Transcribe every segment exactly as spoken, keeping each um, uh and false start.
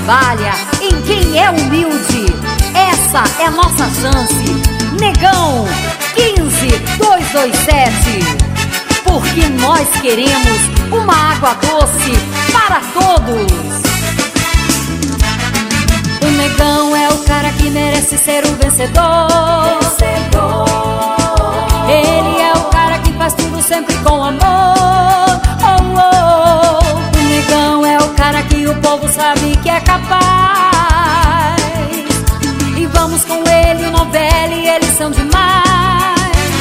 trabalha, em quem é humilde. Essa é a nossa chance. Negão quinze dois dois sete. Porque nós queremos uma água doce para todos. O Negão é o cara que merece ser o vencedor. Vencedor. Ele é o cara que faz tudo sempre com amor. Oh, oh. O Negão é o cara que o povo sabe que é capaz. E vamos com ele, Novelli, eles são demais.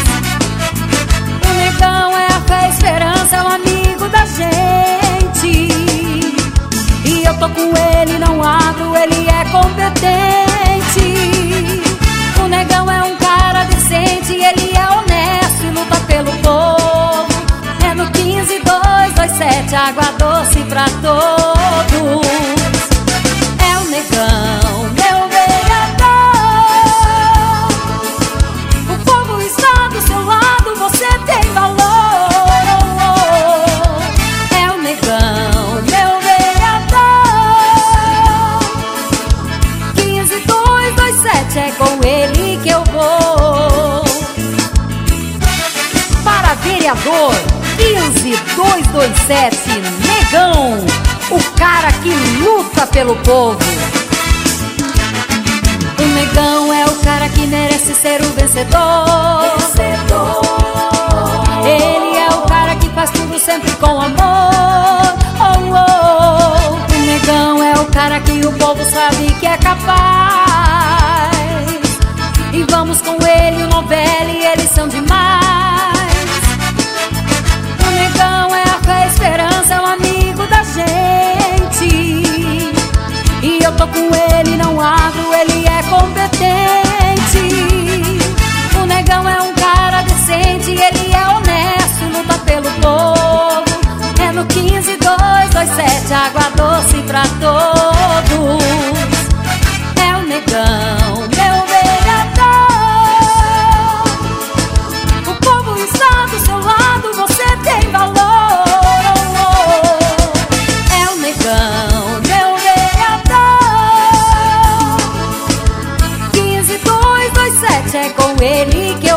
O Negão é a fé, a esperança, é um amigo da gente. E eu tô com ele, não abro, ele é competente. O Negão é um cara decente, ele é honesto e luta pelo povo. É no quinze dois dois sete, água doce pra todos. É o Negão, meu vereador. O povo está do seu lado, você tem valor. É o Negão, meu vereador. quinze dois dois sete, é com ele que eu vou. Para vereador quinze dois dois sete, Negão, o cara que luta pelo povo. O Negão é o cara que merece ser o vencedor. Vencedor. Ele é o cara que faz tudo sempre com amor. Oh, oh. O Negão é o cara que o povo sabe que é capaz. E vamos com ele, o Novelli, eles são demais. O Negão é a fé, a esperança, é um amigo da gente. E eu tô com ele, não abro, ele é competente. O Negão é um cara decente, ele é honesto, luta pelo povo. É no quinze dois dois sete, água doce pra todos. É o Negão, meu vereador. O povo está do seu lado, você tem valor. É o Negão, meu vereador. quinze dois dois sete, é com ele que eu